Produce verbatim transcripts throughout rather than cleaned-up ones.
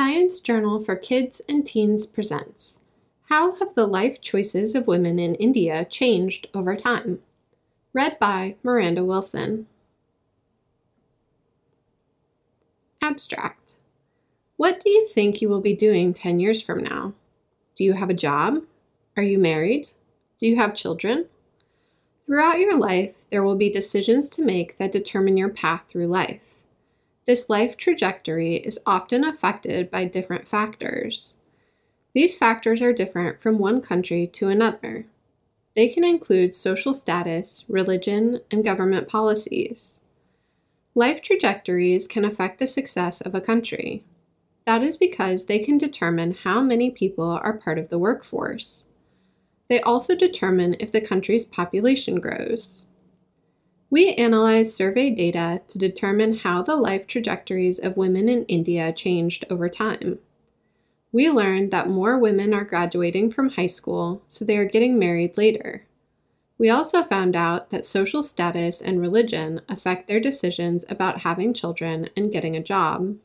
Science Journal for Kids and Teens presents, How Have the Life Choices of Women in India Changed Over Time? Read by Miranda Wilson. Abstract. What do you think you will be doing ten years from now? Do you have a job? Are you married? Do you have children? Throughout your life, there will be decisions to make that determine your path through life. This life trajectory is often affected by different factors. These factors are different from one country to another. They can include social status, religion, and government policies. Life trajectories can affect the success of a country. That is because they can determine how many people are part of the workforce. They also determine if the country's population grows. We analyzed survey data to determine how the life trajectories of women in India changed over time. We learned that more women are graduating from high school, so they are getting married later. We also found out that social status and religion affect their decisions about having children and getting a job.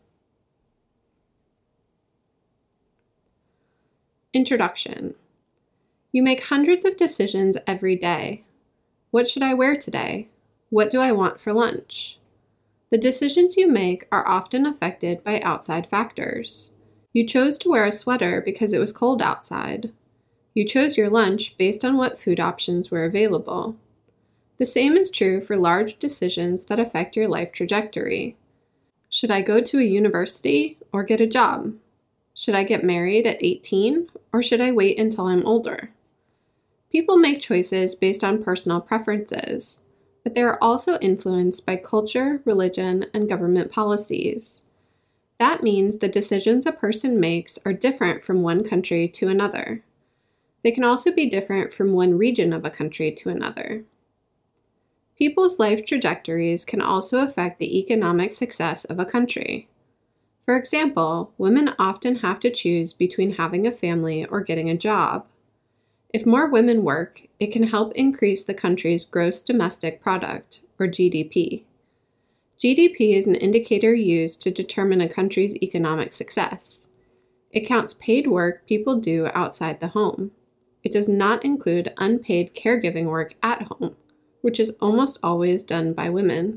Introduction. You make hundreds of decisions every day. What should I wear today? What do I want for lunch? The decisions you make are often affected by outside factors. You chose to wear a sweater because it was cold outside. You chose your lunch based on what food options were available. The same is true for large decisions that affect your life trajectory. Should I go to a university or get a job? Should I get married at eighteen or should I wait until I'm older? People make choices based on personal preferences, but they are also influenced by culture, religion, and government policies. That means the decisions a person makes are different from one country to another. They can also be different from one region of a country to another. People's life trajectories can also affect the economic success of a country. For example, women often have to choose between having a family or getting a job. If more women work, it can help increase the country's gross domestic product, or G D P. G D P is an indicator used to determine a country's economic success. It counts paid work people do outside the home. It does not include unpaid caregiving work at home, which is almost always done by women.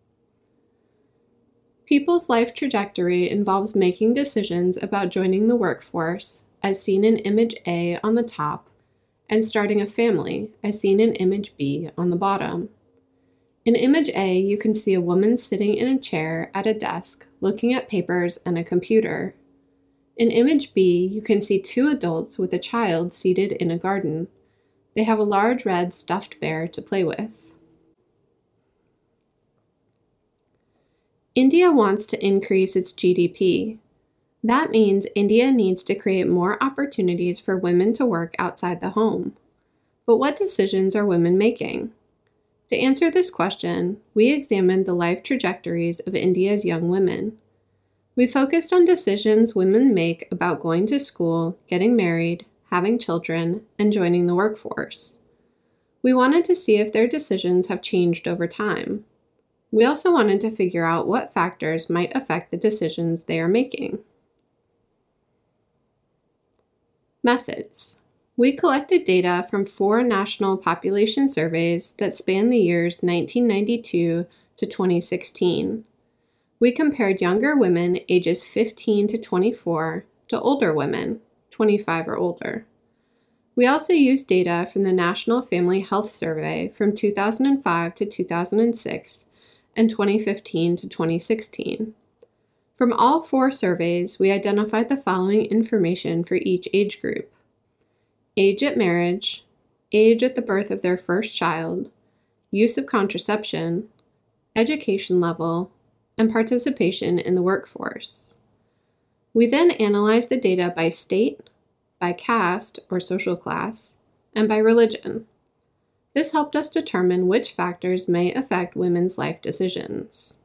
People's life trajectory involves making decisions about joining the workforce, as seen in Image A on the top, and starting a family, as seen in Image B on the bottom. In Image A, you can see a woman sitting in a chair at a desk, looking at papers and a computer. In Image B, you can see two adults with a child seated in a garden. They have a large red stuffed bear to play with. India wants to increase its G D P. That means India needs to create more opportunities for women to work outside the home. But what decisions are women making? To answer this question, we examined the life trajectories of India's young women. We focused on decisions women make about going to school, getting married, having children, and joining the workforce. We wanted to see if their decisions have changed over time. We also wanted to figure out what factors might affect the decisions they are making. Methods. We collected data from four national population surveys that span the years nineteen ninety-two to twenty sixteen. We compared younger women ages fifteen to twenty-four to older women, twenty-five or older. We also used data from the National Family Health Survey from two thousand five to two thousand six and twenty fifteen to twenty sixteen. From all four surveys, we identified the following information for each age group: age at marriage, age at the birth of their first child, use of contraception, education level, and participation in the workforce. We then analyzed the data by state, by caste or social class, and by religion. This helped us determine which factors may affect women's life decisions.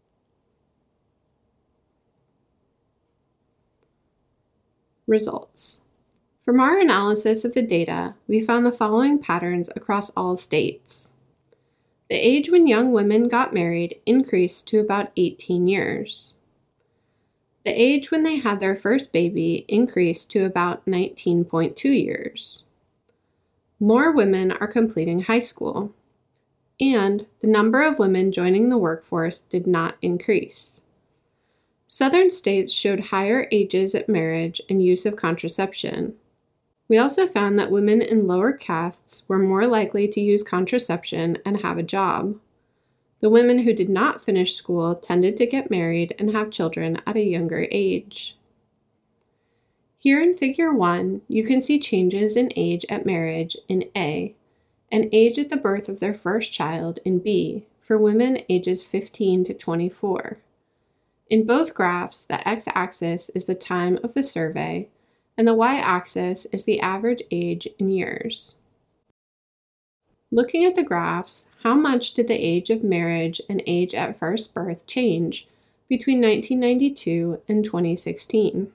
Results. From our analysis of the data, we found the following patterns across all states. The age when young women got married increased to about eighteen years. The age when they had their first baby increased to about nineteen point two years. More women are completing high school, and the number of women joining the workforce did not increase. Southern states showed higher ages at marriage and use of contraception. We also found that women in lower castes were more likely to use contraception and have a job. The women who did not finish school tended to get married and have children at a younger age. Here in Figure one, you can see changes in age at marriage in A, and age at the birth of their first child in B, for women ages fifteen to twenty-four. In both graphs, the x-axis is the time of the survey, and the y-axis is the average age in years. Looking at the graphs, how much did the age of marriage and age at first birth change between nineteen ninety-two and twenty sixteen?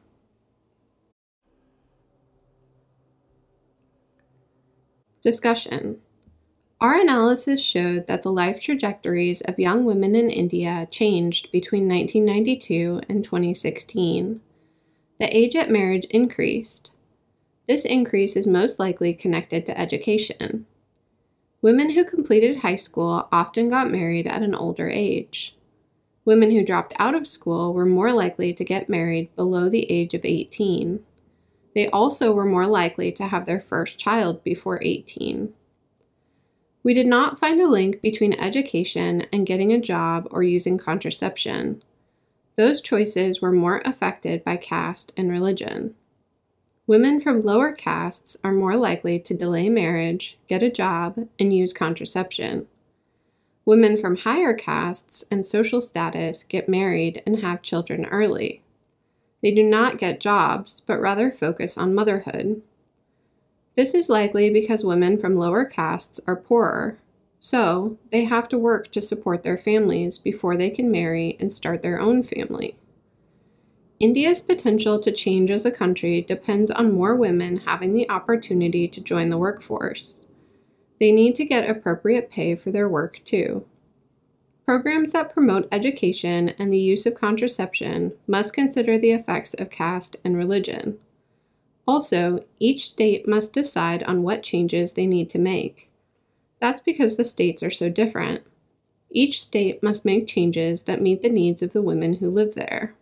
Discussion. Our analysis showed that the life trajectories of young women in India changed between nineteen ninety-two and twenty sixteen. The age at marriage increased. This increase is most likely connected to education. Women who completed high school often got married at an older age. Women who dropped out of school were more likely to get married below the age of eighteen. They also were more likely to have their first child before eighteen. We did not find a link between education and getting a job or using contraception. Those choices were more affected by caste and religion. Women from lower castes are more likely to delay marriage, get a job, and use contraception. Women from higher castes and social status get married and have children early. They do not get jobs, but rather focus on motherhood. This is likely because women from lower castes are poorer, so they have to work to support their families before they can marry and start their own family. India's potential to change as a country depends on more women having the opportunity to join the workforce. They need to get appropriate pay for their work too. Programs that promote education and the use of contraception must consider the effects of caste and religion. Also, each state must decide on what changes they need to make. That's because the states are so different. Each state must make changes that meet the needs of the women who live there.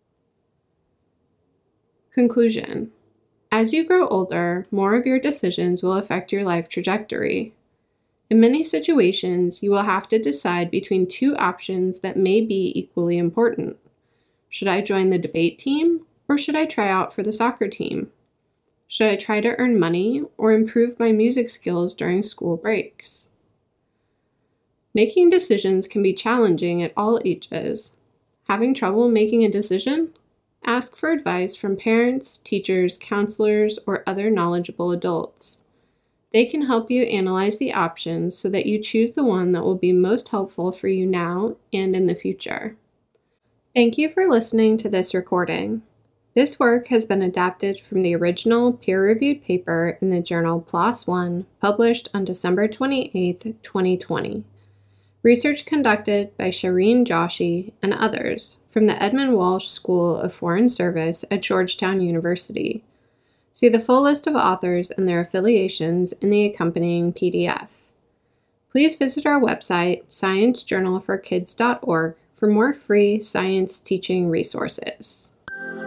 Conclusion. As you grow older, more of your decisions will affect your life trajectory. In many situations, you will have to decide between two options that may be equally important. Should I join the debate team, or should I try out for the soccer team? Should I try to earn money or improve my music skills during school breaks? Making decisions can be challenging at all ages. Having trouble making a decision? Ask for advice from parents, teachers, counselors, or other knowledgeable adults. They can help you analyze the options so that you choose the one that will be most helpful for you now and in the future. Thank you for listening to this recording. This work has been adapted from the original peer-reviewed paper in the journal PLOS One, published on December twenty-eighth, twenty twenty. Research conducted by Shireen Joshi and others from the Edmund Walsh School of Foreign Service at Georgetown University. See the full list of authors and their affiliations in the accompanying P D F. Please visit our website, science journal for kids dot org, for more free science teaching resources.